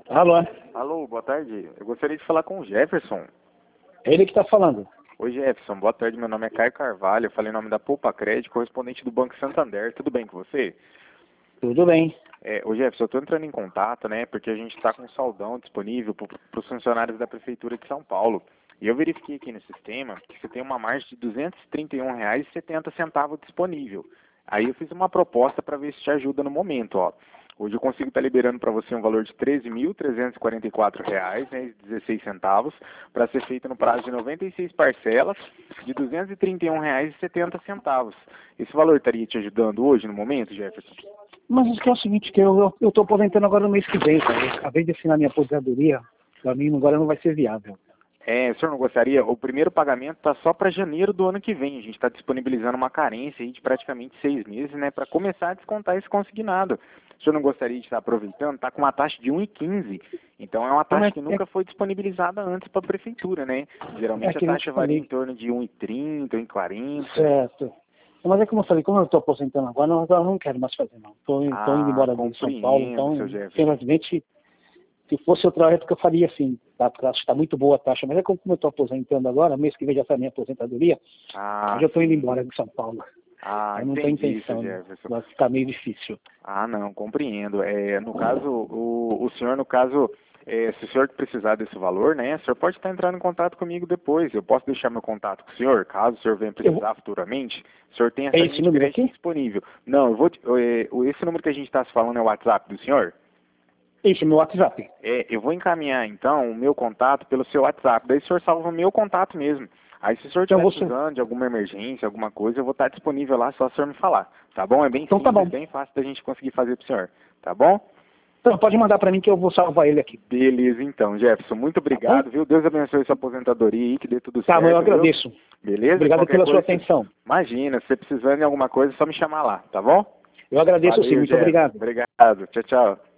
Alô? Alô, boa tarde. Eu gostaria de falar com o Jefferson. É ele que está falando. Oi, Jefferson. Boa tarde. Meu nome é Caio Carvalho. Eu falei em nome da Poupa Crédito, correspondente do Banco Santander. Tudo bem com você? Tudo bem. Ô, Jefferson, eu estou entrando em contato, né? Porque a gente está com um saldão disponível para os funcionários da Prefeitura de São Paulo. E eu verifiquei aqui no sistema que você tem uma margem de R$ 231,70 disponível. Aí eu fiz uma proposta para ver se te ajuda no momento, ó. Hoje eu consigo estar liberando para você um valor de R$ 13.344, né, 16 centavos, para ser feito no prazo de 96 parcelas de R$ 231,70. Esse valor estaria te ajudando hoje no momento, Jefferson? Mas isso que é o seguinte, que eu estou aposentando agora no mês que vem, cara. Eu acabei de assinar minha aposentadoria, para mim agora não vai ser viável. O senhor não gostaria? O primeiro pagamento está só para janeiro do ano que vem. A gente está disponibilizando uma carência aí de praticamente 6 meses, né, para começar a descontar esse consignado. O senhor não gostaria de estar aproveitando? Está com uma taxa de 1,15. Então é uma taxa que nunca foi disponibilizada antes para a prefeitura, né? Geralmente a taxa varia em torno de 1,30, 1,40. Certo. Mas é como eu falei, como eu estou aposentando agora, eu não quero mais fazer, não. Estou indo embora de São Paulo, então, infelizmente, se fosse outra época eu faria assim, tá? Porque acho que está muito boa a taxa. Mas é como eu estou aposentando agora, mês que vem já sai minha aposentadoria, eu já estou indo embora de São Paulo. Eu não tenho intenção, vai ficar meio difícil. Não, compreendo. No caso, o senhor, se o senhor precisar desse valor, né, o senhor pode estar entrando em contato comigo depois. Eu posso deixar meu contato com o senhor, caso o senhor venha precisar futuramente. O senhor tem essa linha de crédito disponível. Não, esse número que a gente está se falando é o WhatsApp do senhor? Isso, meu WhatsApp. Eu vou encaminhar, então, o meu contato pelo seu WhatsApp. Daí o senhor salva o meu contato mesmo. Aí se o senhor estiver precisando de alguma emergência, alguma coisa, eu vou estar disponível lá, só o senhor me falar. Tá bom? É bem simples, bem fácil da gente conseguir fazer pro senhor. Tá bom? Então pode mandar para mim que eu vou salvar ele aqui. Beleza, então, Jefferson. Muito obrigado, viu? Deus abençoe sua aposentadoria aí, que dê tudo certo. Tá, eu agradeço. Beleza? Obrigado pela sua atenção. Imagina, se você precisando de alguma coisa, é só me chamar lá, tá bom? Eu agradeço sim, muito obrigado. Obrigado. Tchau, tchau.